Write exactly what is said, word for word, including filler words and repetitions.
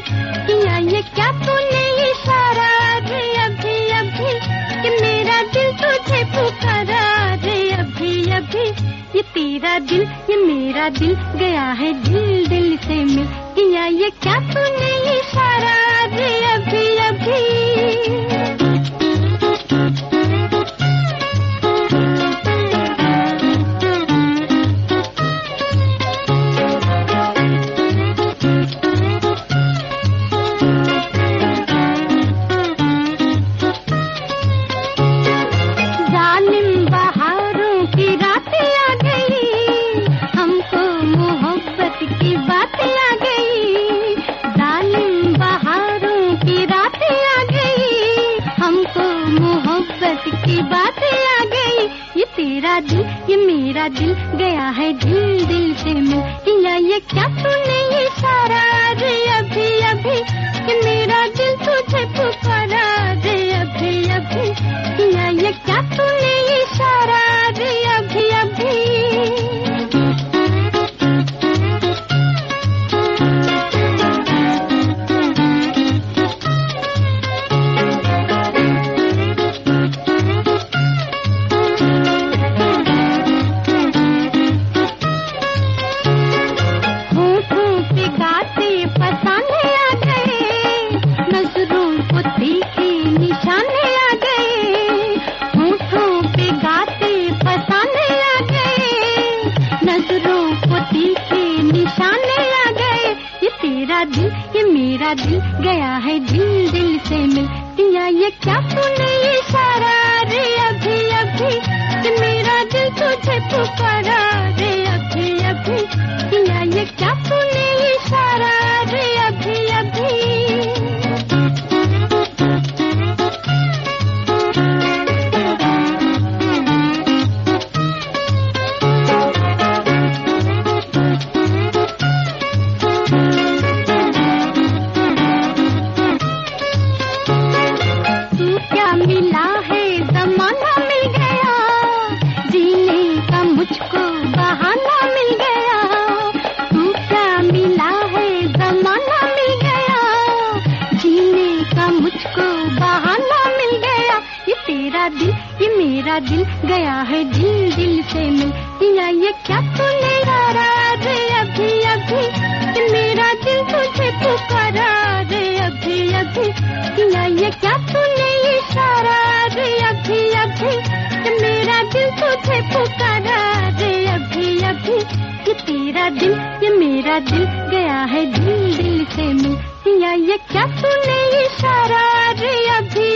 किया ये क्या तूने इशारा रे अभी अभी, कि मेरा दिल तुझे पुकारा रे अभी अभी। ये तेरा दिल ये मेरा दिल गया है दिल दिल से मिल, किया ये क्या तूने इशारा रे अभी अभी। की बातें आ गई, ये तेरा दिल ये मेरा दिल गया है दिल दिल से मिल, किया ये क्या तूने इशारा रे अभी अभी, कि मेरा दिल तुझे पुकारा रे अभी अभी। किया ये क्या तूने इशारा रे अभी अभी। तेरा दिल ये मेरा दिल गया है दिल दिल से मिल, किया ये क्या तूने इशारा रे अभी अभी, कि मेरा दिल तुझे पुकारा रे अभी अभी। किया ये क्या तूने इशारा रे अभी अभी। मिला है ज़माना मिल गया, जीने का मुझको बहाना मिल गया। तू क्या मिला है ज़माना मिल गया, जीने का मुझको बहाना मिल गया। ये तेरा दिल ये मेरा दिल गया है दिल दिल से मिल, किया ये क्या तूने इशारा रे अभी अभी, कि मेरा दिल तुझे पुकारा रे अभी अभी। किया ये क्या तूने इशारा रे अभी अभी, कि मेरा दिल तुझे पुकारा रे अभी अभी। कि तेरा दिल ये मेरा दिल गया है दिल दिल से मिल, किया ये क्या तूने इशारा रे अभी